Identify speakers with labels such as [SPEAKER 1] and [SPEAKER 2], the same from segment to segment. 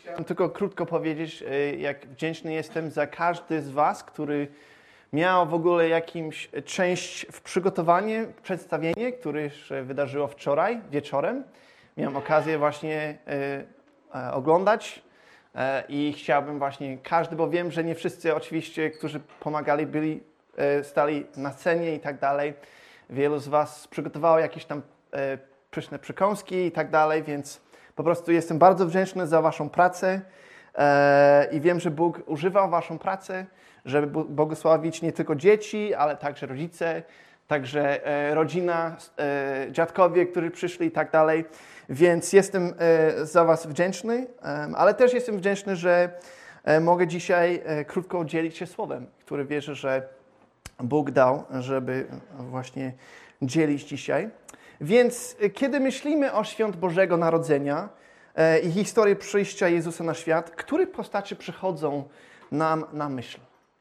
[SPEAKER 1] Chciałem tylko krótko powiedzieć, jak wdzięczny jestem za każdy z Was, który miał w ogóle jakąś część w przygotowanie, przedstawienie, które się wydarzyło wczoraj wieczorem. Miałem okazję właśnie oglądać i chciałbym właśnie każdy, bo wiem, że nie wszyscy oczywiście, którzy pomagali, stali na scenie i tak dalej. Wielu z Was przygotowało jakieś tam pyszne przekąski i tak dalej, więc po prostu jestem bardzo wdzięczny za Waszą pracę i wiem, że Bóg używał Waszą pracę, żeby błogosławić nie tylko dzieci, ale także rodzice, także rodzina, dziadkowie, którzy przyszli i tak dalej. Więc jestem za Was wdzięczny, ale też jestem wdzięczny, że mogę dzisiaj krótko dzielić się słowem, które wierzę, że Bóg dał, żeby właśnie dzielić dzisiaj. Więc kiedy myślimy o świąt Bożego Narodzenia i historii przyjścia Jezusa na świat, które postacie przychodzą nam na myśl?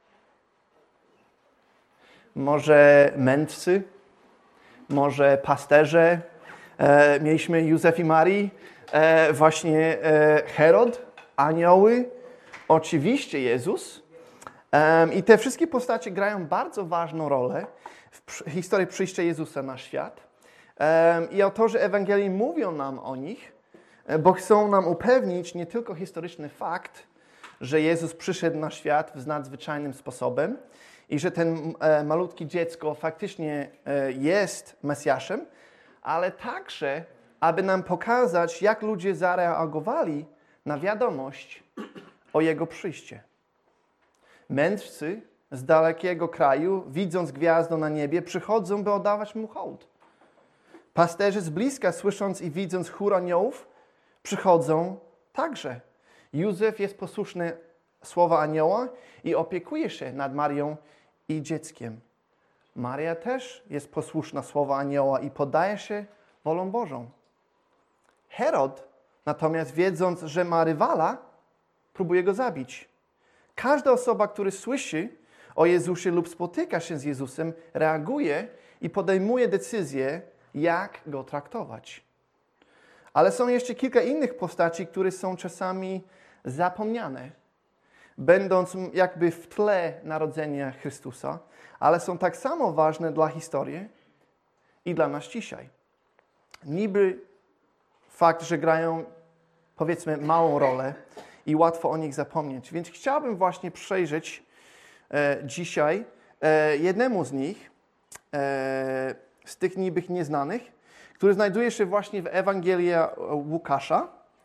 [SPEAKER 1] Może mędrcy, może pasterze, mieliśmy Józef i Marii, właśnie Herod, anioły, oczywiście Jezus. I te wszystkie postacie grają bardzo ważną rolę w historii przyjścia Jezusa na świat. I autorzy Ewangelii mówią nam o nich, bo chcą nam upewnić nie tylko historyczny fakt, że Jezus przyszedł na świat w nadzwyczajnym sposobem i że ten malutkie dziecko faktycznie jest Mesjaszem, ale także, aby nam pokazać, jak ludzie zareagowali na wiadomość o Jego przyjście. Mędrcy z dalekiego kraju, widząc gwiazdę na niebie, przychodzą, by oddawać Mu hołd. Pasterze z bliska, słysząc i widząc chór aniołów, przychodzą także. Józef jest posłuszny słowa anioła i opiekuje się nad Marią i dzieckiem. Maria też jest posłuszna słowa anioła i poddaje się wolą Bożą. Herod, natomiast wiedząc, że ma rywala, próbuje go zabić. Każda osoba, która słyszy o Jezusie lub spotyka się z Jezusem, reaguje i podejmuje decyzję, jak go traktować. Ale są jeszcze kilka innych postaci, które są czasami zapomniane, będąc jakby w tle narodzenia Chrystusa, ale są tak samo ważne dla historii i dla nas dzisiaj. Niby fakt, że grają, powiedzmy, małą rolę i łatwo o nich zapomnieć. Więc chciałbym właśnie przejrzeć dzisiaj jednemu z nich, z tych niby nieznanych, który znajduje się właśnie w Ewangelii Łukasza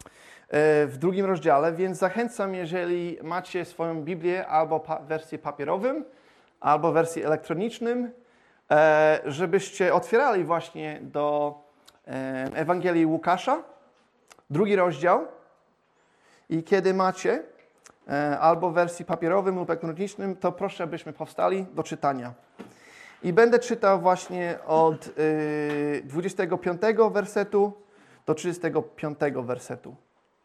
[SPEAKER 1] w 2 rozdziale, więc zachęcam, jeżeli macie swoją Biblię albo w wersji papierową, albo w wersji elektroniczną, żebyście otwierali właśnie do Ewangelii Łukasza, 2 rozdział. I kiedy macie albo w wersji papierową lub elektroniczną, to proszę, abyśmy powstali do czytania. I będę czytał właśnie od 25 wersetu do 35 wersetu.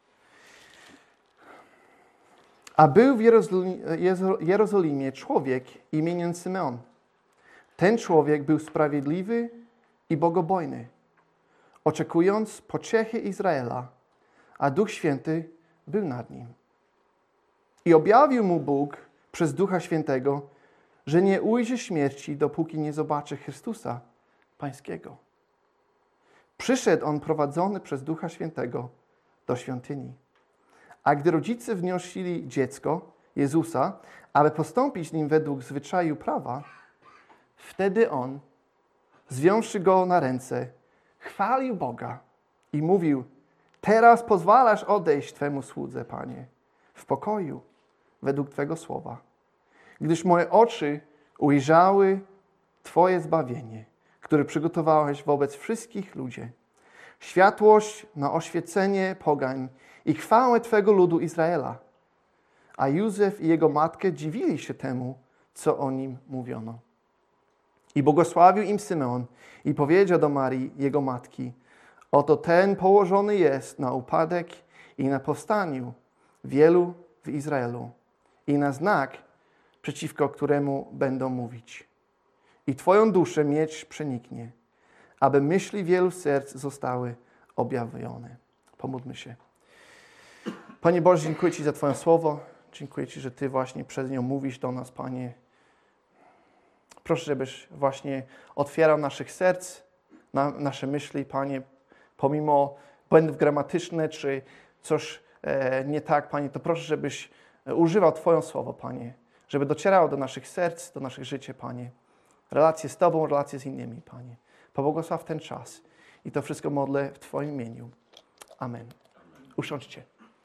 [SPEAKER 1] A był w Jerozolimie człowiek imieniem Symeon. Ten człowiek był sprawiedliwy i bogobojny, oczekując pociechy Izraela, a Duch Święty był nad nim. I objawił mu Bóg przez Ducha Świętego, że nie ujrzy śmierci, dopóki nie zobaczy Chrystusa Pańskiego. Przyszedł on prowadzony przez Ducha Świętego do świątyni. A gdy rodzice wnosili dziecko, Jezusa, aby postąpić z nim według zwyczaju prawa, wtedy on, zwiąższy go na ręce, chwalił Boga i mówił: teraz pozwalasz odejść Twemu słudze, Panie, w pokoju, według Twego słowa. Gdyż moje oczy ujrzały Twoje zbawienie, które przygotowałeś wobec wszystkich ludzi. Światłość na oświecenie pogań i chwałę Twego ludu Izraela. A Józef i jego matkę dziwili się temu, co o nim mówiono. I błogosławił im Symeon i powiedział do Marii, jego matki: oto ten położony jest na upadek i na powstaniu wielu w Izraelu i na znak, przeciwko któremu będą mówić. I Twoją duszę miecz przeniknie, aby myśli wielu serc zostały objawione. Pomódlmy się. Panie Boże, dziękuję Ci za Twoje słowo. Dziękuję Ci, że Ty właśnie przez nią mówisz do nas, Panie. Proszę, żebyś właśnie otwierał naszych serc, nasze myśli, Panie, pomimo błędów gramatycznych, czy coś nie tak, Panie, to proszę, żebyś używał Twoje słowo, Panie, żeby docierało do naszych serc, do naszych życia, Panie. Relacje z Tobą, relacje z innymi, Panie. Pobłogosław ten czas i to wszystko modlę w Twoim imieniu. Amen. Usiądźcie.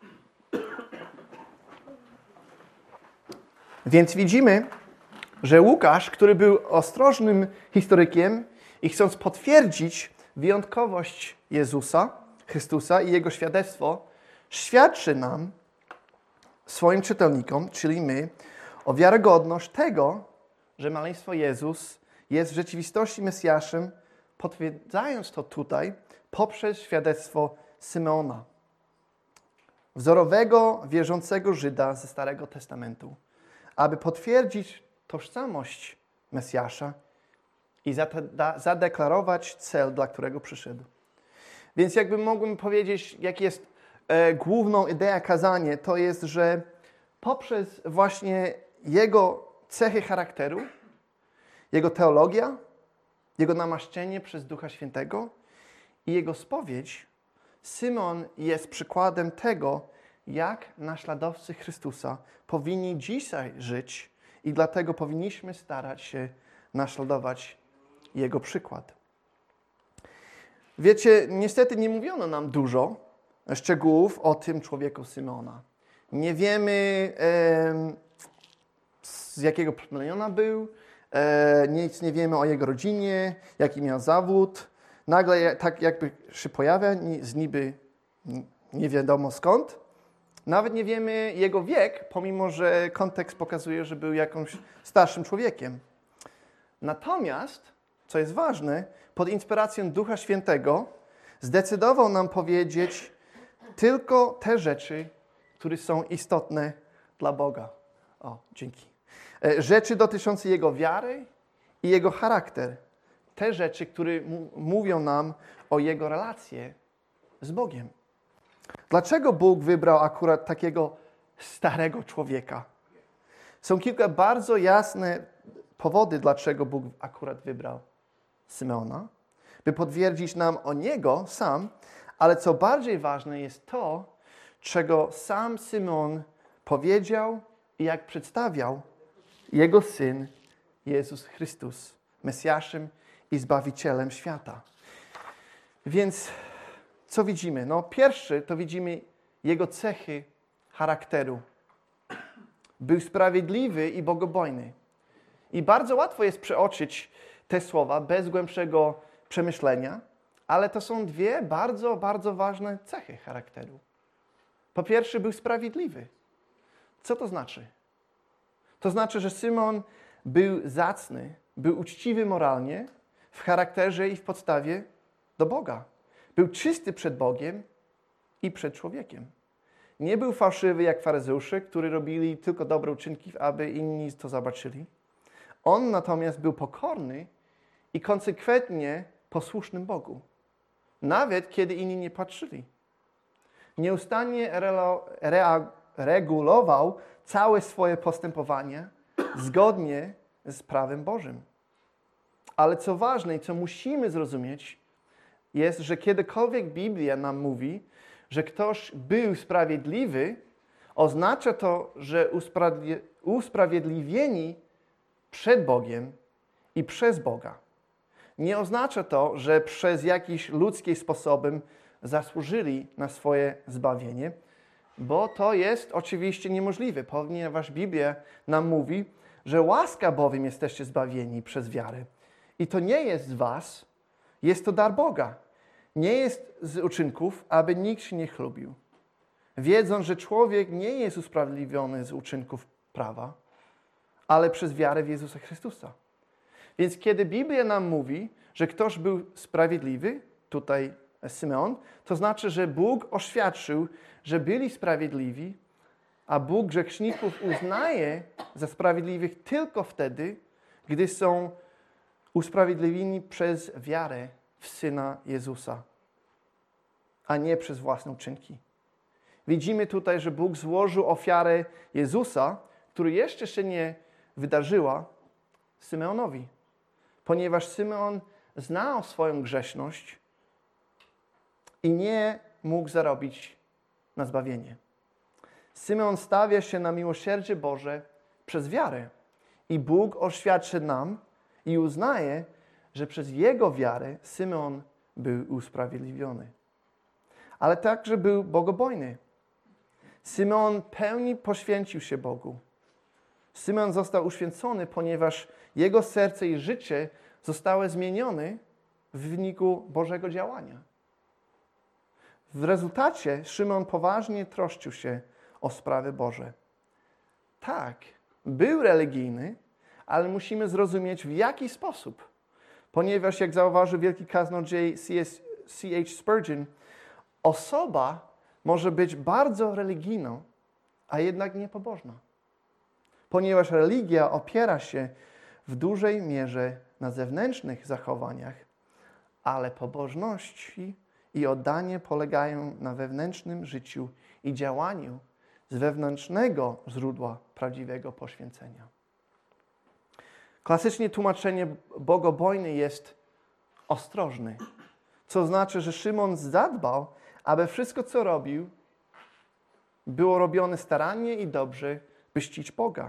[SPEAKER 1] Więc widzimy, że Łukasz, który był ostrożnym historykiem i chcąc potwierdzić wyjątkowość Jezusa, Chrystusa i Jego świadectwo, świadczy nam, swoim czytelnikom, czyli my, o wiarygodność tego, że maleństwo Jezus jest w rzeczywistości Mesjaszem, potwierdzając to tutaj poprzez świadectwo Symeona, wzorowego, wierzącego Żyda ze Starego Testamentu, aby potwierdzić tożsamość Mesjasza i zadeklarować cel, dla którego przyszedł. Więc jakby mógłbym powiedzieć, jak jest główną ideą kazania, to jest, że poprzez właśnie Jego cechy charakteru, Jego teologia, Jego namaszczenie przez Ducha Świętego i Jego spowiedź, Symeon jest przykładem tego, jak naśladowcy Chrystusa powinni dzisiaj żyć i dlatego powinniśmy starać się naśladować Jego przykład. Wiecie, niestety nie mówiono nam dużo szczegółów o tym człowieku Symeona. Nie wiemy, z jakiego plemiona był, nic nie wiemy o jego rodzinie, jaki miał zawód. Nagle tak jakby się pojawia z niby nie wiadomo skąd. Nawet nie wiemy jego wiek, pomimo że kontekst pokazuje, że był jakimś starszym człowiekiem. Natomiast, co jest ważne, pod inspiracją Ducha Świętego zdecydował nam powiedzieć tylko te rzeczy, które są istotne dla Boga. O, dzięki. Rzeczy dotyczące Jego wiary i Jego charakter. Te rzeczy, które mówią nam o Jego relacje z Bogiem. Dlaczego Bóg wybrał akurat takiego starego człowieka? Są kilka bardzo jasne powody, dlaczego Bóg akurat wybrał Symeona, by potwierdzić nam o niego sam, ale co bardziej ważne jest to, czego sam Symeon powiedział i jak przedstawiał jego Syn Jezus Chrystus, Mesjaszem i Zbawicielem świata. Więc co widzimy? No, pierwszy to widzimy jego cechy charakteru. Był sprawiedliwy i bogobojny. I bardzo łatwo jest przeoczyć te słowa bez głębszego przemyślenia, ale to są dwie bardzo, bardzo ważne cechy charakteru. Po pierwsze, był sprawiedliwy. Co to znaczy? To znaczy, że Symeon był zacny, był uczciwy moralnie, w charakterze i w podstawie do Boga. Był czysty przed Bogiem i przed człowiekiem. Nie był fałszywy jak faryzeusze, którzy robili tylko dobre uczynki, aby inni to zobaczyli. On natomiast był pokorny i konsekwentnie posłusznym Bogu. Nawet kiedy inni nie patrzyli. Nieustannie regulował całe swoje postępowanie zgodnie z prawem Bożym. Ale co ważne i co musimy zrozumieć, jest, że kiedykolwiek Biblia nam mówi, że ktoś był sprawiedliwy, oznacza to, że usprawiedliwieni przed Bogiem i przez Boga. Nie oznacza to, że przez jakiś ludzki sposobem zasłużyli na swoje zbawienie, bo to jest oczywiście niemożliwe, ponieważ Biblia nam mówi, że łaska bowiem jesteście zbawieni przez wiarę. I to nie jest z was, jest to dar Boga. Nie jest z uczynków, aby nikt się nie chlubił. Wiedząc, że człowiek nie jest usprawiedliwiony z uczynków prawa, ale przez wiarę w Jezusa Chrystusa. Więc kiedy Biblia nam mówi, że ktoś był sprawiedliwy, tutaj Symeon, to znaczy, że Bóg oświadczył, że byli sprawiedliwi, a Bóg grzeszników uznaje za sprawiedliwych tylko wtedy, gdy są usprawiedliwieni przez wiarę w Syna Jezusa, a nie przez własne uczynki. Widzimy tutaj, że Bóg złożył ofiarę Jezusa, która jeszcze się nie wydarzyła, Symeonowi. Ponieważ Symeon znał swoją grzeszność i nie mógł zarobić na zbawienie. Symeon stawia się na miłosierdzie Boże przez wiarę. I Bóg oświadczy nam i uznaje, że przez jego wiarę Symeon był usprawiedliwiony. Ale także był bogobojny. Symeon pełni poświęcił się Bogu. Symeon został uświęcony, ponieważ jego serce i życie zostały zmienione w wyniku Bożego działania. W rezultacie Szymon poważnie troszczył się o sprawy Boże. Tak, był religijny, ale musimy zrozumieć, w jaki sposób. Ponieważ, jak zauważył wielki kaznodziej C.H. Spurgeon, osoba może być bardzo religijną, a jednak niepobożna. Ponieważ religia opiera się w dużej mierze na zewnętrznych zachowaniach, ale pobożności i oddanie polegają na wewnętrznym życiu i działaniu z wewnętrznego źródła prawdziwego poświęcenia. Klasycznie tłumaczenie bogobojny jest ostrożny, co znaczy, że Szymon zadbał, aby wszystko, co robił, było robione starannie i dobrze, by czcić Boga.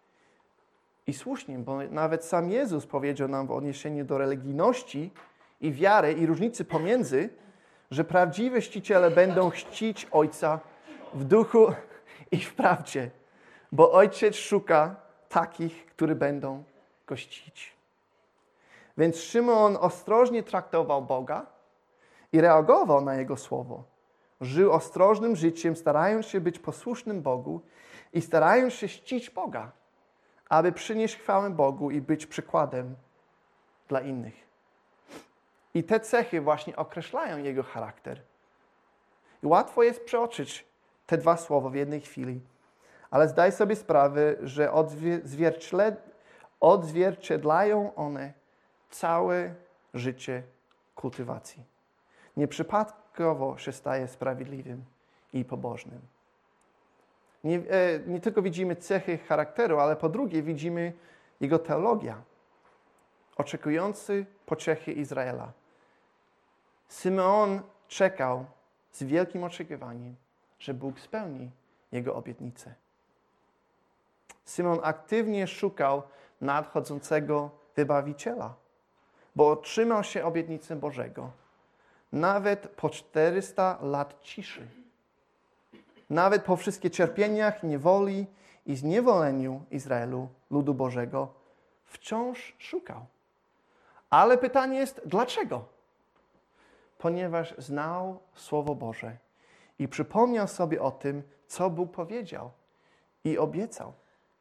[SPEAKER 1] I słusznie, bo nawet sam Jezus powiedział nam w odniesieniu do religijności i wiary i różnicy pomiędzy, że prawdziwi czciciele będą czcić Ojca w duchu i w prawdzie, bo Ojciec szuka takich, którzy będą Go czcić. Więc Szymon ostrożnie traktował Boga i reagował na Jego słowo. Żył ostrożnym życiem, starając się być posłusznym Bogu i starając się czcić Boga, aby przynieść chwałę Bogu i być przykładem dla innych. I te cechy właśnie określają jego charakter. I łatwo jest przeoczyć te dwa słowa w jednej chwili, ale zdaj sobie sprawę, że odzwierciedlają one całe życie kultywacji. Nieprzypadkowo się staje sprawiedliwym i pobożnym. Nie tylko widzimy cechy charakteru, ale po drugie widzimy jego teologia. Oczekujący pociechy Izraela. Symeon czekał z wielkim oczekiwaniem, że Bóg spełni jego obietnicę. Symeon aktywnie szukał nadchodzącego wybawiciela, bo otrzymał się obietnicę Bożego. Nawet po 400 lat ciszy. Nawet po wszystkich cierpieniach, niewoli i zniewoleniu Izraelu, ludu Bożego, wciąż szukał. Ale pytanie jest, dlaczego? Ponieważ znał Słowo Boże i przypomniał sobie o tym, co Bóg powiedział i obiecał.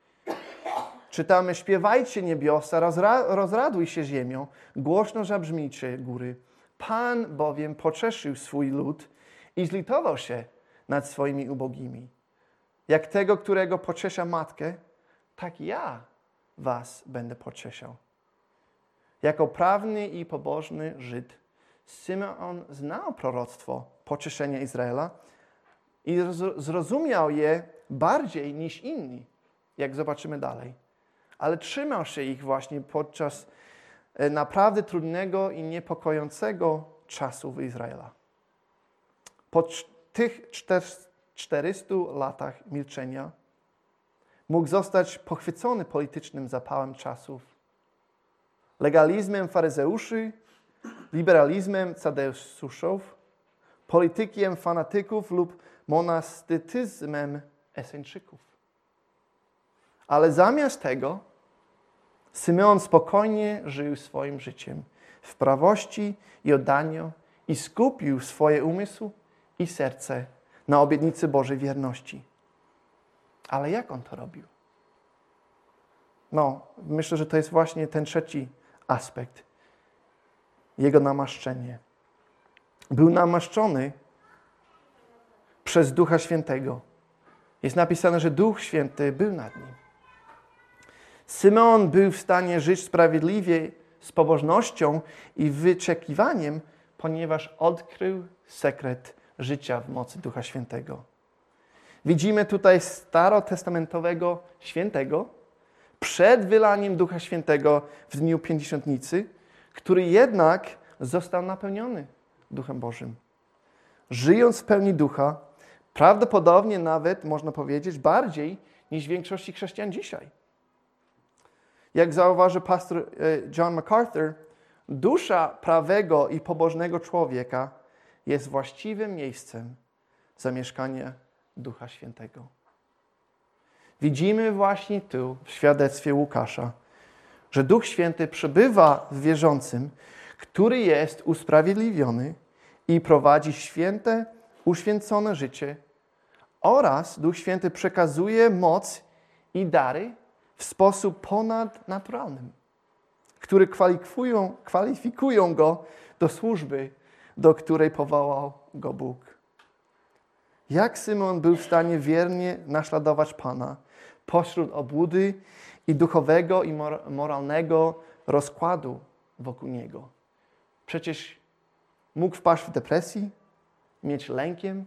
[SPEAKER 1] Czytamy, śpiewajcie niebiosa, rozraduj się ziemią, głośno zabrzmijcie góry. Pan bowiem pocieszył swój lud i zlitował się nad swoimi ubogimi. Jak tego, którego pociesza matkę, tak ja was będę pocieszał. Jako prawny i pobożny Żyd, Symeon znał proroctwo pocieszenia Izraela i zrozumiał je bardziej niż inni, jak zobaczymy dalej. Ale trzymał się ich właśnie podczas naprawdę trudnego i niepokojącego czasu w Izraela. Po tych 400 latach milczenia mógł zostać pochwycony politycznym zapałem czasów, legalizmem faryzeuszy, liberalizmem sadeuszów, politykiem fanatyków lub monastycyzmem eseńczyków. Ale zamiast tego Symeon spokojnie żył swoim życiem w prawości i oddaniu i skupił swoje umysł i serce na obietnicy Bożej wierności. Ale jak on to robił? Myślę, że to jest właśnie ten trzeci aspekt. Jego namaszczenie. Był namaszczony przez Ducha Świętego. Jest napisane, że Duch Święty był nad nim. Symeon był w stanie żyć sprawiedliwie, z pobożnością i wyczekiwaniem, ponieważ odkrył sekret życia w mocy Ducha Świętego. Widzimy tutaj starotestamentowego świętego przed wylaniem Ducha Świętego w dniu Pięćdziesiątnicy, który jednak został napełniony Duchem Bożym. Żyjąc w pełni Ducha, prawdopodobnie nawet, można powiedzieć, bardziej niż większości chrześcijan dzisiaj. Jak zauważy pastor John MacArthur, dusza prawego i pobożnego człowieka jest właściwym miejscem zamieszkania Ducha Świętego. Widzimy właśnie tu, w świadectwie Łukasza, że Duch Święty przebywa w wierzącym, który jest usprawiedliwiony i prowadzi święte, uświęcone życie, oraz Duch Święty przekazuje moc i dary w sposób ponadnaturalnym, które kwalifikują go do służby, do której powołał go Bóg. Jak Szymon był w stanie wiernie naśladować Pana pośród obłudy i duchowego i moralnego rozkładu wokół niego? Przecież mógł wpaść w depresji, mieć lękiem,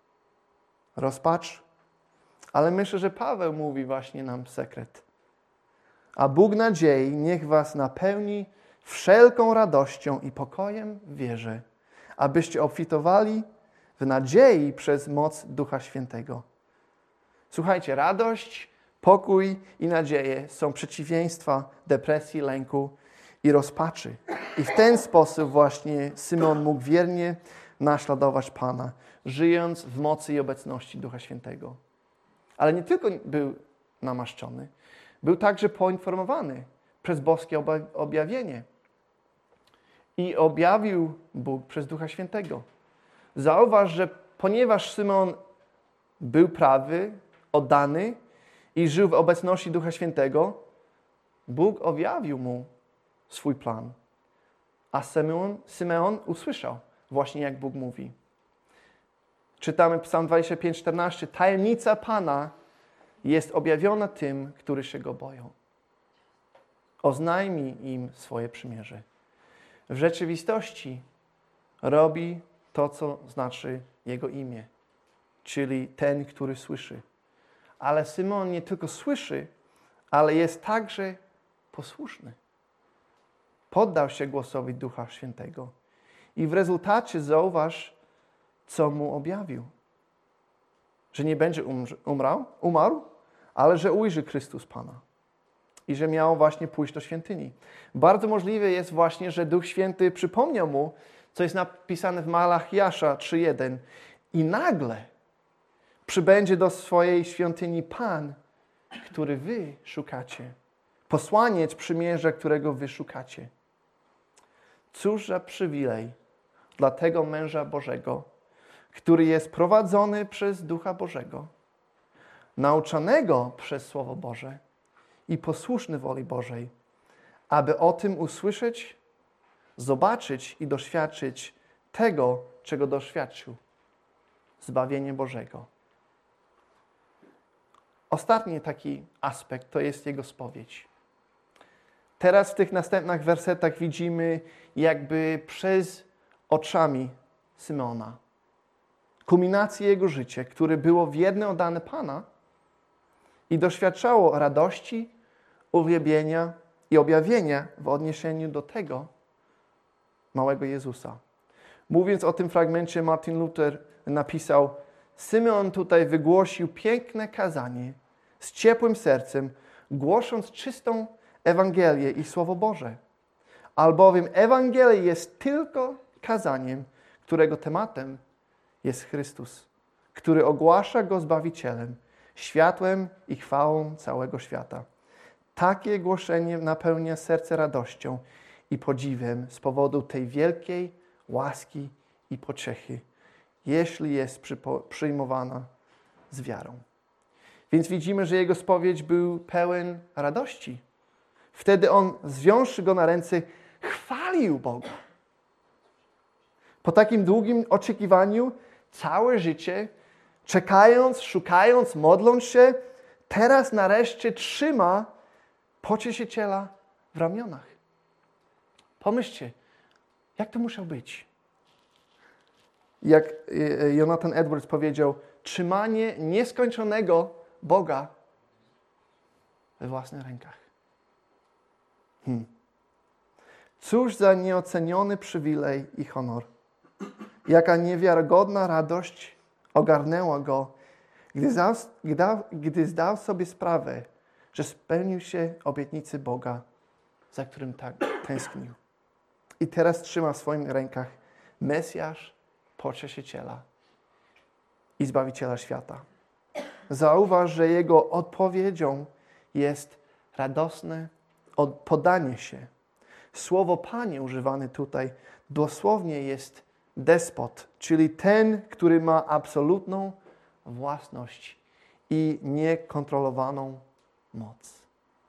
[SPEAKER 1] rozpacz. Ale myślę, że Paweł mówi właśnie nam sekret. A Bóg nadziei niech was napełni wszelką radością i pokojem w wierze, abyście obfitowali w nadziei przez moc Ducha Świętego. Słuchajcie, radość, pokój i nadzieję są przeciwieństwa depresji, lęku i rozpaczy. I w ten sposób właśnie Szymon mógł wiernie naśladować Pana, żyjąc w mocy i obecności Ducha Świętego. Ale nie tylko był namaszczony, był także poinformowany przez boskie objawienie. I objawił Bóg przez Ducha Świętego. Zauważ, że ponieważ Szymon był prawy, oddany i żył w obecności Ducha Świętego, Bóg objawił mu swój plan. A Symeon usłyszał właśnie jak Bóg mówi. Czytamy Psalm 25:14. Tajemnica Pana jest objawiona tym, którzy się Go boją. Oznajmi im swoje przymierze. W rzeczywistości robi to, co znaczy Jego imię, czyli ten, który słyszy. Ale Szymon nie tylko słyszy, ale jest także posłuszny. Poddał się głosowi Ducha Świętego. I w rezultacie zauważ, co mu objawił. Że nie będzie umarł, ale że ujrzy Chrystus Pana. I że miał właśnie pójść do świątyni. Bardzo możliwe jest właśnie, że Duch Święty przypomniał mu, co jest napisane w Malachiasza 3:1. I nagle przybędzie do swojej świątyni Pan, który wy szukacie. Posłaniec przymierza, którego wy szukacie. Cóż za przywilej dla tego męża Bożego, który jest prowadzony przez Ducha Bożego, nauczanego przez Słowo Boże i posłuszny woli Bożej, aby o tym usłyszeć, zobaczyć i doświadczyć tego, czego doświadczył. Zbawienie Bożego. Ostatni taki aspekt to jest jego spowiedź. Teraz w tych następnych wersetach widzimy jakby przez oczami Szymona kulminację jego życia, które było wierne oddane Pana i doświadczało radości, uwielbienia i objawienia w odniesieniu do tego małego Jezusa. Mówiąc o tym fragmencie, Martin Luther napisał: Symeon tutaj wygłosił piękne kazanie z ciepłym sercem, głosząc czystą Ewangelię i Słowo Boże. Albowiem Ewangelia jest tylko kazaniem, którego tematem jest Chrystus, który ogłasza Go Zbawicielem, światłem i chwałą całego świata. Takie głoszenie napełnia serce radością i podziwem z powodu tej wielkiej łaski i pociechy, jeśli jest przyjmowana z wiarą. Więc widzimy, że jego spowiedź był pełen radości. Wtedy on, zwiąższy go na ręce, chwalił Boga. Po takim długim oczekiwaniu, całe życie, czekając, szukając, modląc się, teraz nareszcie trzyma pocieszyciela w ramionach. Pomyślcie, jak to musiał być? Jak Jonathan Edwards powiedział, trzymanie nieskończonego Boga we własnych rękach. Cóż za nieoceniony przywilej i honor. Jaka niewiarygodna radość ogarnęła go, gdy zdał sobie sprawę, że spełnił się obietnicy Boga, za którym tak tęsknił. I teraz trzyma w swoich rękach Mesjasz, Pocieszyciela i Zbawiciela świata. Zauważ, że jego odpowiedzią jest radosne poddanie się. Słowo Panie używane tutaj dosłownie jest despot, czyli ten, który ma absolutną własność i niekontrolowaną moc.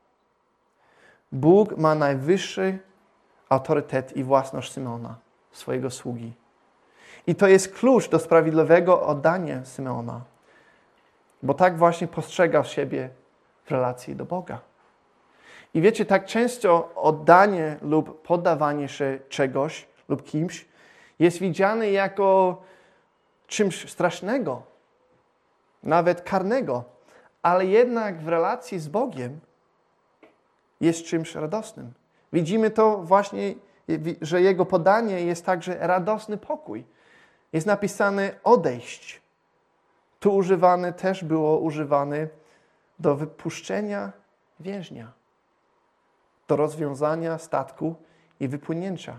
[SPEAKER 1] Bóg ma najwyższy autorytet i własność Symeona, swojego sługi. I to jest klucz do sprawiedliwego oddania Symeona, bo tak właśnie postrzegał siebie w relacji do Boga. I wiecie, tak często oddanie lub poddawanie się czegoś lub kimś jest widziane jako czymś strasznego, nawet karnego, ale jednak w relacji z Bogiem jest czymś radosnym. Widzimy to właśnie, że Jego podanie jest także radosny pokój. Jest napisane odejść. Tu też było używane do wypuszczenia więźnia, do rozwiązania statku i wypłynięcia.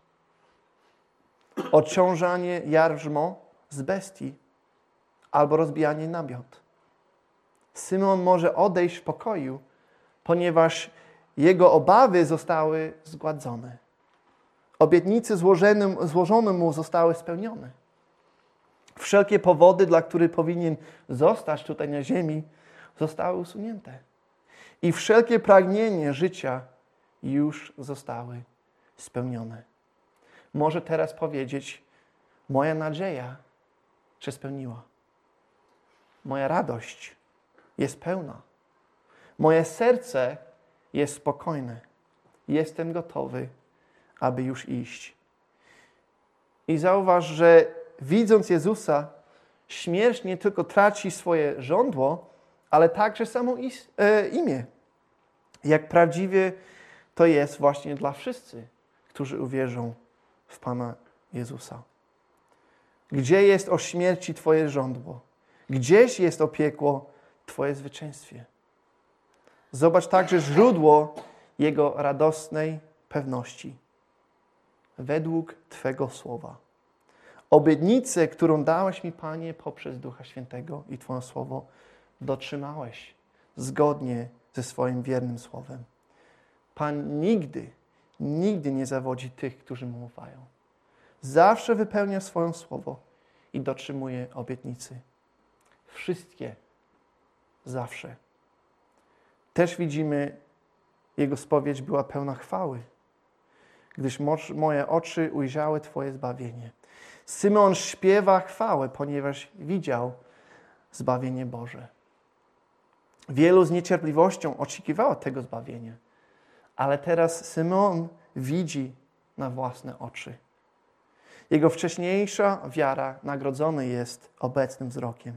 [SPEAKER 1] Odciążanie jarzmo z bestii albo rozbijanie namiot. Symon może odejść w pokoju, ponieważ jego obawy zostały zgładzone. Obietnice złożone mu zostały spełnione. Wszelkie powody, dla których powinien zostać tutaj na ziemi, zostały usunięte. I wszelkie pragnienie życia już zostały spełnione. Może teraz powiedzieć, moja nadzieja się spełniła. Moja radość jest pełna. Moje serce jest spokojne. Jestem gotowy, aby już iść. I zauważ, że widząc Jezusa, śmierć nie tylko traci swoje żądło, ale także samo imię. Jak prawdziwie to jest właśnie dla wszystkich, którzy uwierzą w Pana Jezusa. Gdzie jest o śmierci Twoje żądło? Gdzieś jest o piekło Twoje zwycięstwie. Zobacz także źródło Jego radosnej pewności. Według Twego słowa. Obietnicę, którą dałeś mi, Panie, poprzez Ducha Świętego i Twoje słowo, dotrzymałeś zgodnie ze swoim wiernym słowem. Pan nigdy nie zawodzi tych, którzy mu ufają. Zawsze wypełnia swoje słowo i dotrzymuje obietnicy. Wszystkie. Zawsze. Też widzimy, jego spowiedź była pełna chwały, gdyż moje oczy ujrzały Twoje zbawienie. Symeon śpiewa chwałę, ponieważ widział zbawienie Boże. Wielu z niecierpliwością oczekiwało tego zbawienia, ale teraz Symeon widzi na własne oczy. Jego wcześniejsza wiara nagrodzona jest obecnym wzrokiem.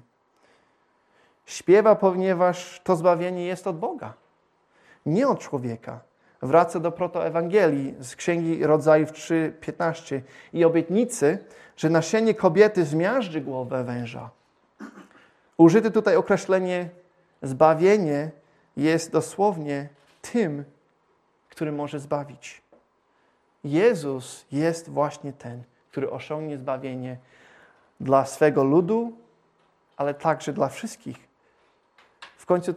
[SPEAKER 1] Śpiewa, ponieważ to zbawienie jest od Boga, nie od człowieka. Wraca do protoewangelii z Księgi Rodzajów 3:15 i obietnicy, że nasienie kobiety zmiażdży głowę węża. Użyte tutaj określenie zbawienie jest dosłownie tym, który może zbawić. Jezus jest właśnie ten, który osiągnie zbawienie dla swego ludu, ale także dla wszystkich. W końcu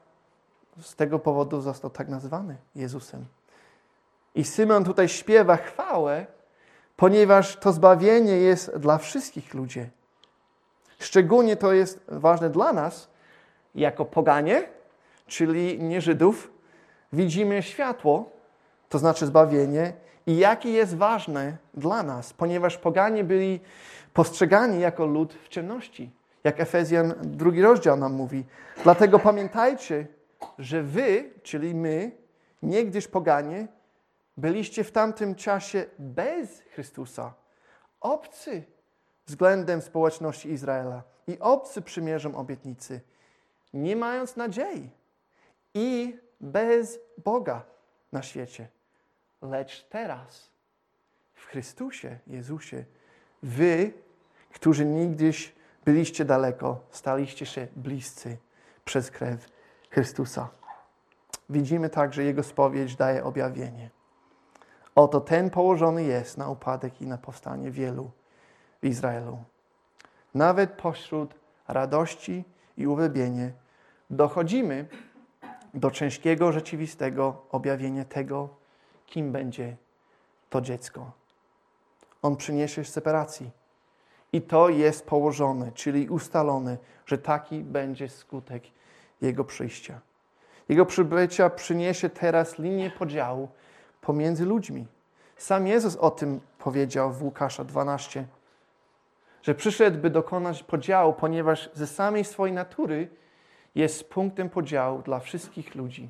[SPEAKER 1] z tego powodu został tak nazwany Jezusem. I Symeon tutaj śpiewa chwałę, ponieważ to zbawienie jest dla wszystkich ludzi. Szczególnie to jest ważne dla nas, jako poganie, czyli nie Żydów. Widzimy światło, to znaczy zbawienie, i jakie jest ważne dla nas, ponieważ poganie byli postrzegani jako lud w ciemności. Jak Efezjan 2 rozdział nam mówi. Dlatego pamiętajcie, że wy, czyli my, niegdyś poganie, byliście w tamtym czasie bez Chrystusa, obcy względem społeczności Izraela i obcy przymierzom obietnicy, nie mając nadziei i bez Boga na świecie. Lecz teraz w Chrystusie, Jezusie, wy, którzy niegdyś byliście daleko, staliście się bliscy przez krew Chrystusa. Widzimy także Jego spowiedź daje objawienie. Oto ten położony jest na upadek i na powstanie wielu w Izraelu. Nawet pośród radości i uwielbienia dochodzimy do ciężkiego, rzeczywistego objawienia tego, kim będzie to dziecko. On przyniesie separacji. I to jest położone, czyli ustalone, że taki będzie skutek Jego przyjścia. Jego przybycia przyniesie teraz linię podziału pomiędzy ludźmi. Sam Jezus o tym powiedział w Łukasza 12, że przyszedł, by dokonać podziału, ponieważ ze samej swojej natury jest punktem podziału dla wszystkich ludzi.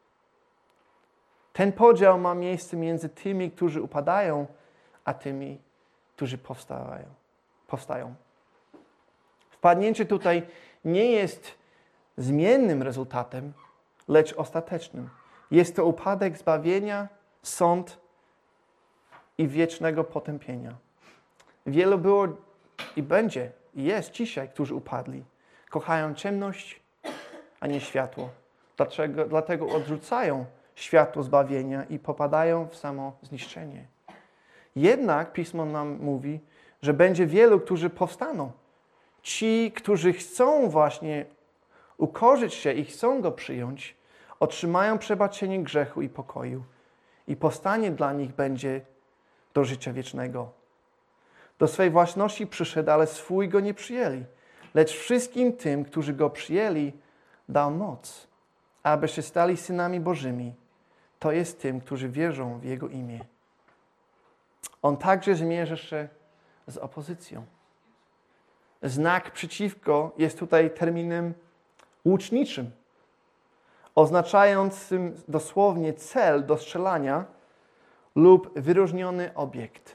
[SPEAKER 1] Ten podział ma miejsce między tymi, którzy upadają, a tymi, którzy powstają. Wpadnięcie tutaj nie jest zmiennym rezultatem, lecz ostatecznym. Jest to upadek zbawienia, sąd i wiecznego potępienia. Wielu było i będzie, i jest dzisiaj, którzy upadli. Kochają ciemność, a nie światło. Dlatego odrzucają światło zbawienia i popadają w samo zniszczenie. Jednak Pismo nam mówi, że będzie wielu, którzy powstaną. Ci, którzy chcą właśnie ukorzyć się i chcą Go przyjąć, otrzymają przebaczenie grzechu i pokoju. I powstanie dla nich będzie do życia wiecznego. Do swej własności przyszedł, ale swój Go nie przyjęli. Lecz wszystkim tym, którzy Go przyjęli, dał moc, aby się stali synami Bożymi. To jest tym, którzy wierzą w Jego imię. On także zmierza się z opozycją. Znak przeciwko jest tutaj terminem łuczniczym, oznaczającym dosłownie cel do strzelania lub wyróżniony obiekt.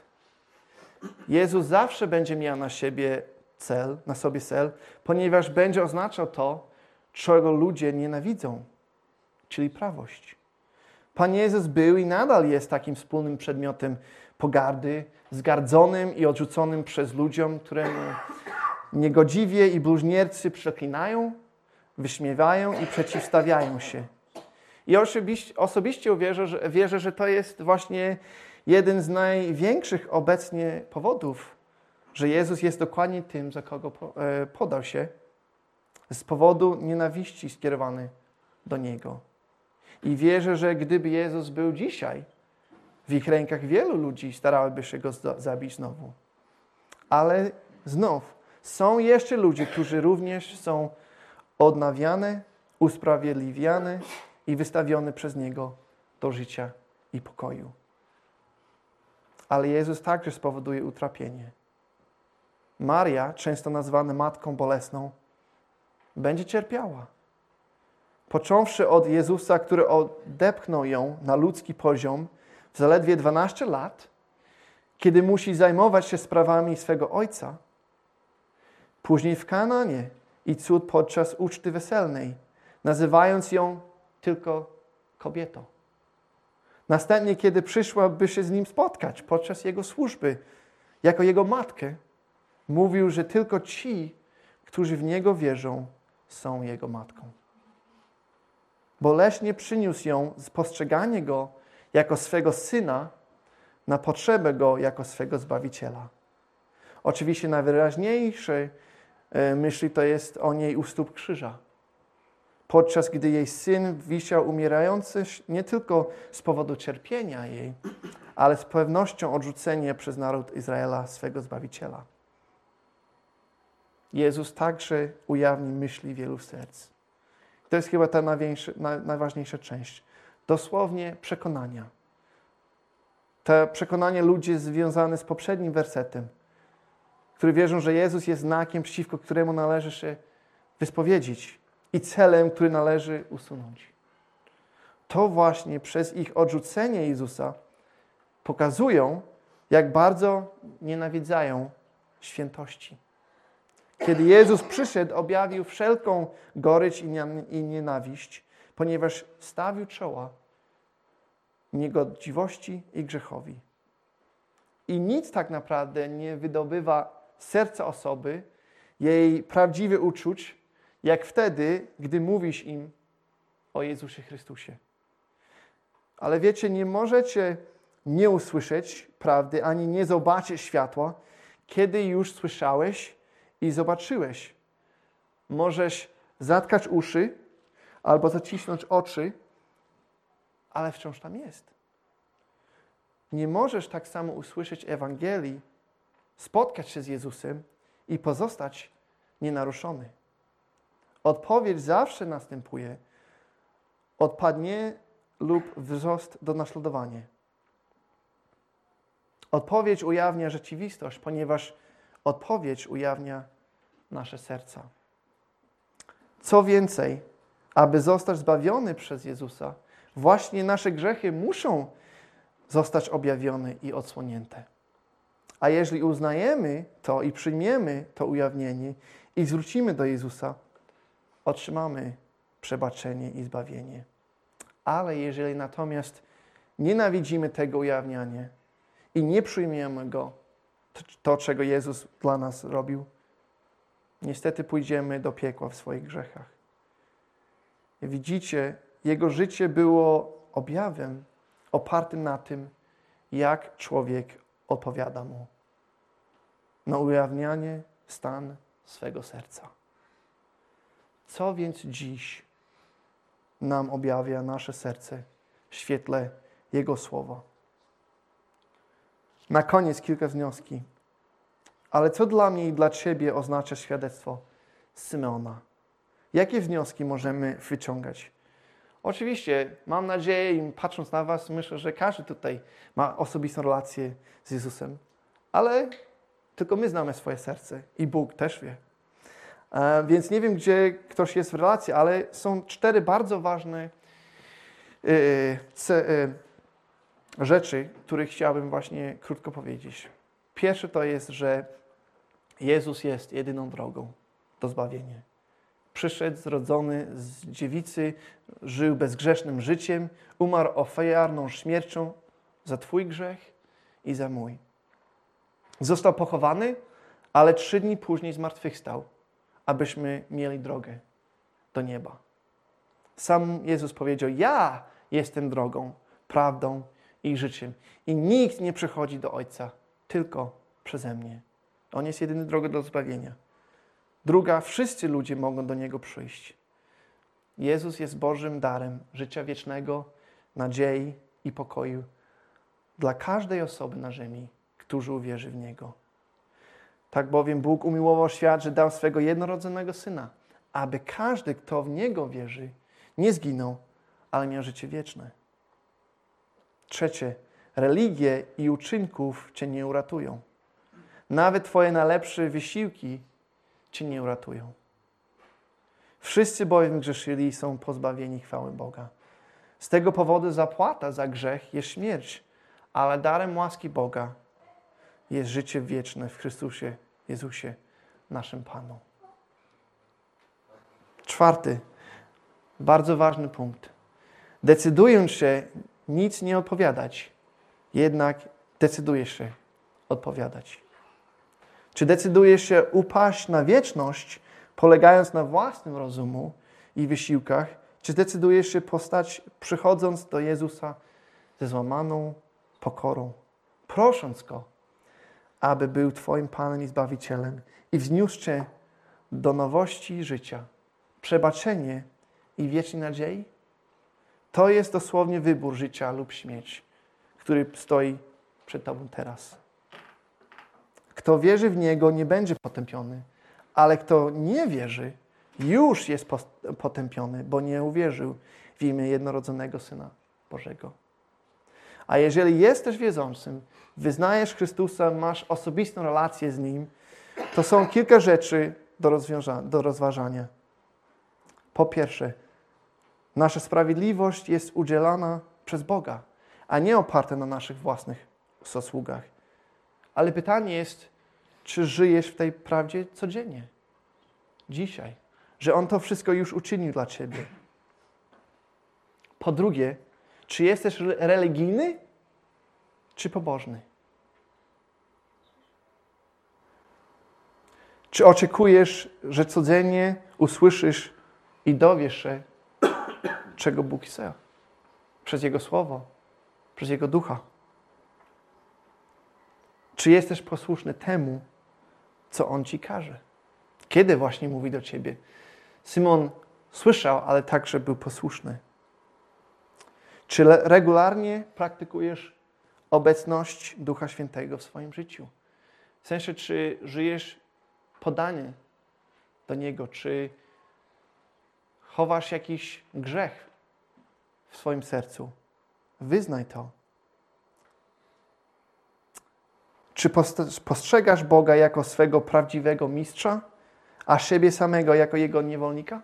[SPEAKER 1] Jezus zawsze będzie miał na sobie cel, ponieważ będzie oznaczał to, czego ludzie nienawidzą, czyli prawość. Pan Jezus był i nadal jest takim wspólnym przedmiotem pogardy, zgardzonym i odrzuconym przez ludziom, któremu niegodziwie i bluźniercy przeklinają, wyśmiewają i przeciwstawiają się. I osobiście wierzę, że to jest właśnie jeden z największych obecnie powodów, że Jezus jest dokładnie tym, za kogo podał się, z powodu nienawiści skierowany do Niego. I wierzę, że gdyby Jezus był dzisiaj, w ich rękach wielu ludzi starałyby się Go zabić znowu. Ale znów są jeszcze ludzie, którzy również są odnawiane, usprawiedliwiane i wystawione przez Niego do życia i pokoju. Ale Jezus także spowoduje utrapienie. Maria, często nazwana Matką Bolesną, będzie cierpiała. Począwszy od Jezusa, który odepchnął ją na ludzki poziom w zaledwie 12 lat, kiedy musi zajmować się sprawami swego ojca, później w Kanaanie i cud podczas uczty weselnej, nazywając ją tylko kobietą. Następnie, kiedy przyszła, by się z Nim spotkać podczas Jego służby, jako Jego matkę, mówił, że tylko ci, którzy w Niego wierzą, są Jego matką. Boleśnie przyniósł ją postrzeganie Go jako swego Syna na potrzebę Go jako swego Zbawiciela. Oczywiście najwyraźniejsze myśli to jest o niej u stóp krzyża. Podczas gdy jej Syn wisiał umierający nie tylko z powodu cierpienia jej, ale z pewnością odrzucenia przez naród Izraela swego Zbawiciela. Jezus także ujawni myśli wielu serc. To jest chyba ta najważniejsza część. Dosłownie przekonania. To przekonanie ludzi związane z poprzednim wersetem, którzy wierzą, że Jezus jest znakiem, przeciwko któremu należy się wyspowiedzieć i celem, który należy usunąć. To właśnie przez ich odrzucenie Jezusa pokazują, jak bardzo nienawidzają świętości. Kiedy Jezus przyszedł, objawił wszelką gorycz i nienawiść, ponieważ stawił czoła niegodziwości i grzechowi. I nic tak naprawdę nie wydobywa z serca osoby jej prawdziwych uczuć, jak wtedy, gdy mówisz im o Jezusie Chrystusie. Ale wiecie, nie możecie nie usłyszeć prawdy, ani nie zobaczyć światła, kiedy już słyszałeś i zobaczyłeś. Możesz zatkać uszy albo zacisnąć oczy, ale wciąż tam jest. Nie możesz tak samo usłyszeć Ewangelii, spotkać się z Jezusem i pozostać nienaruszony. Odpowiedź zawsze następuje. Odpadnie lub wzrost do naśladowania. Odpowiedź ujawnia rzeczywistość, ponieważ odpowiedź ujawnia nasze serca. Co więcej, aby zostać zbawiony przez Jezusa, właśnie nasze grzechy muszą zostać objawione i odsłonięte. A jeżeli uznajemy to i przyjmiemy to ujawnienie i zwrócimy do Jezusa, otrzymamy przebaczenie i zbawienie. Ale jeżeli natomiast nienawidzimy tego ujawniania i nie przyjmiemy go, to czego Jezus dla nas robił, niestety pójdziemy do piekła w swoich grzechach. Widzicie, Jego życie było objawem opartym na tym, jak człowiek odpowiada Mu na ujawnianie stan swego serca. Co więc dziś nam objawia nasze serce w świetle Jego Słowa? Na koniec kilka wniosków. Ale co dla mnie i dla Ciebie oznacza świadectwo Symeona? Jakie wnioski możemy wyciągać? Oczywiście, mam nadzieję i patrząc na Was, myślę, że każdy tutaj ma osobistą relację z Jezusem. Ale tylko my znamy swoje serce i Bóg też wie. Więc nie wiem, gdzie ktoś jest w relacji, ale są 4 bardzo ważne rzeczy, które chciałbym właśnie krótko powiedzieć. Pierwsze to jest, że Jezus jest jedyną drogą do zbawienia. Przyszedł zrodzony z dziewicy, żył bezgrzesznym życiem, umarł ofiarną śmiercią za Twój grzech i za mój. Został pochowany, ale 3 dni później zmartwychwstał, abyśmy mieli drogę do nieba. Sam Jezus powiedział, ja jestem drogą, prawdą i życiem. I nikt nie przychodzi do Ojca, tylko przeze mnie. On jest jedyną drogą do zbawienia. Druga, wszyscy ludzie mogą do Niego przyjść. Jezus jest Bożym darem życia wiecznego, nadziei i pokoju dla każdej osoby na ziemi, która uwierzy w Niego. Tak bowiem Bóg umiłował świat, że dał swego jednorodzonego Syna, aby każdy, kto w Niego wierzy, nie zginął, ale miał życie wieczne. Trzecie, religie i uczynków Cię nie uratują. Nawet Twoje najlepsze wysiłki Cię nie uratują. Wszyscy bowiem grzeszyli i są pozbawieni chwały Boga. Z tego powodu zapłata za grzech jest śmierć, ale darem łaski Boga jest życie wieczne w Chrystusie Jezusie, naszym Panu. Czwarty, bardzo ważny punkt. Decydując się nic nie odpowiadać, jednak decydujesz się odpowiadać. Czy decydujesz się upaść na wieczność, polegając na własnym rozumu i wysiłkach, czy decydujesz się postać, przychodząc do Jezusa ze złamaną pokorą, prosząc Go, aby był Twoim Panem i Zbawicielem i wzniósł Cię do nowości życia, przebaczenie i wiecznej nadziei? To jest dosłownie wybór życia lub śmierć, który stoi przed Tobą teraz. Kto wierzy w Niego, nie będzie potępiony, ale kto nie wierzy, już jest potępiony, bo nie uwierzył w imię jednorodzonego Syna Bożego. A jeżeli jesteś wierzącym, wyznajesz Chrystusa, masz osobistą relację z Nim, to są kilka rzeczy do rozważania. Po pierwsze, nasza sprawiedliwość jest udzielana przez Boga, a nie oparta na naszych własnych zasługach. Ale pytanie jest, czy żyjesz w tej prawdzie codziennie? dzisiaj, że On to wszystko już uczynił dla ciebie. Po drugie, czy jesteś religijny, czy pobożny? Czy oczekujesz, że codziennie usłyszysz i dowiesz się, czego Bóg chce? Przez Jego Słowo, przez Jego Ducha. Czy jesteś posłuszny temu, co On ci każe? Kiedy właśnie mówi do ciebie? Szymon słyszał, ale także był posłuszny. Czy regularnie praktykujesz obecność Ducha Świętego w swoim życiu? W sensie, czy żyjesz podanie do Niego, czy chowasz jakiś grzech w swoim sercu? Wyznaj to. Czy postrzegasz Boga jako swego prawdziwego mistrza, a siebie samego jako Jego niewolnika?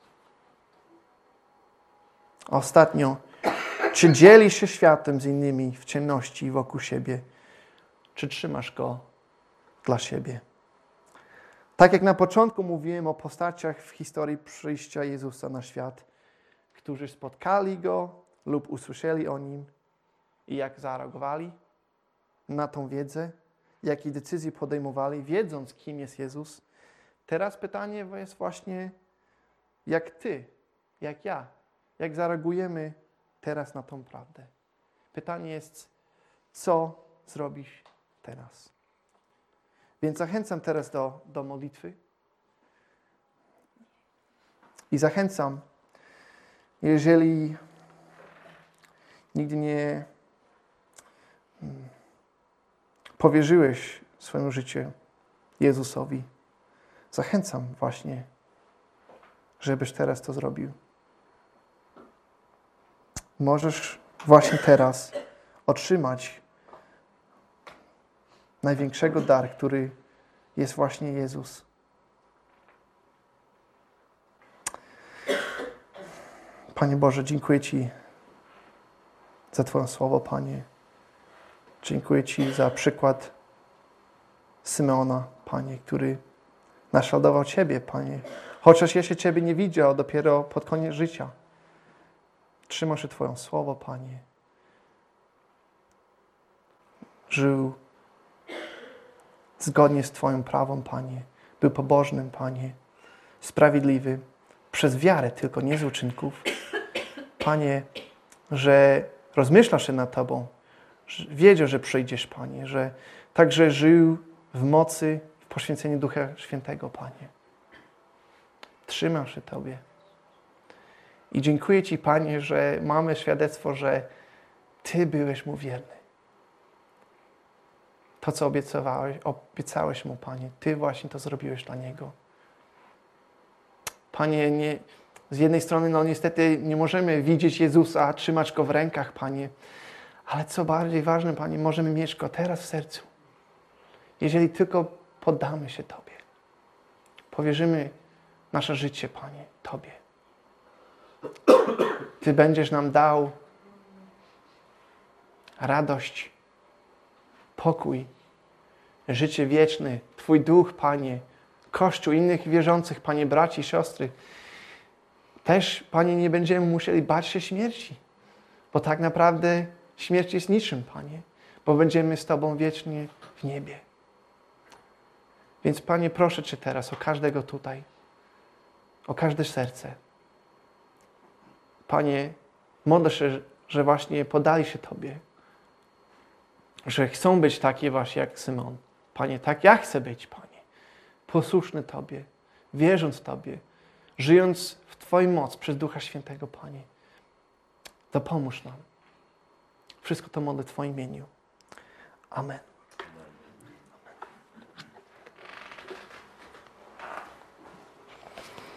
[SPEAKER 1] Ostatnio, czy dzielisz się światem z innymi w ciemności wokół siebie? Czy trzymasz go dla siebie? Tak jak na początku mówiłem o postaciach w historii przyjścia Jezusa na świat, którzy spotkali Go lub usłyszeli o Nim i jak zareagowali na tą wiedzę, jakie decyzje podejmowali, wiedząc, kim jest Jezus. Teraz pytanie jest właśnie, jak ty, jak ja, jak zareagujemy teraz na tą prawdę. Pytanie jest, co zrobisz teraz? Więc zachęcam teraz do modlitwy. I zachęcam, jeżeli nigdy nie powierzyłeś swoje życie Jezusowi, zachęcam właśnie, żebyś teraz to zrobił. Możesz właśnie teraz otrzymać największego dar, który jest właśnie Jezus. Panie Boże, dziękuję Ci za Twoje słowo, Panie. Dziękuję Ci za przykład Symeona, Panie, który naśladował Ciebie, Panie. Chociaż jeszcze Ciebie nie widział, dopiero pod koniec życia. Trzymał się Twoje słowo, Panie. Żył zgodnie z Twoją prawą, Panie. Był pobożnym, Panie. Sprawiedliwy. Przez wiarę tylko, nie z uczynków. Panie, że rozmyślasz się nad Tobą. Że wiedział, że przyjdziesz, Panie. Że także żył w mocy, w poświęceniu Ducha Świętego, Panie. Trzymał się Tobie. I dziękuję Ci, Panie, że mamy świadectwo, że Ty byłeś Mu wierny. To, co obiecałeś Mu, Panie, Ty właśnie to zrobiłeś dla Niego. Panie, z jednej strony, niestety nie możemy widzieć Jezusa, trzymać Go w rękach, Panie, ale co bardziej ważne, Panie, możemy mieć Go teraz w sercu. Jeżeli tylko poddamy się Tobie. Powierzymy nasze życie, Panie, Tobie. Ty będziesz nam dał radość, pokój, życie wieczne, Twój duch, Panie, Kościół, innych wierzących, Panie, braci i siostry. Też, Panie, nie będziemy musieli bać się śmierci, bo tak naprawdę śmierć jest niczym, Panie, bo będziemy z Tobą wiecznie w niebie. Więc, Panie, proszę Cię teraz o każdego tutaj, o każde serce. Panie, modlę się, że właśnie podali się Tobie, że chcą być takie właśnie jak Szymon. Panie, tak ja chcę być, Panie. Posłuszny Tobie, wierząc Tobie, żyjąc w Twojej mocy przez Ducha Świętego, Panie. Dopomóż nam. Wszystko to modlę w Twoim imieniu. Amen.